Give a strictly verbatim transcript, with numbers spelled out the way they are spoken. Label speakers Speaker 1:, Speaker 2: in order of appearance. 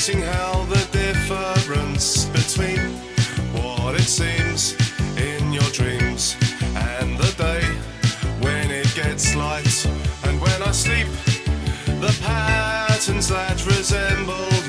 Speaker 1: Noting how the difference between what it seems in your dreams and the day when it gets light, and when I sleep, the patterns that resemble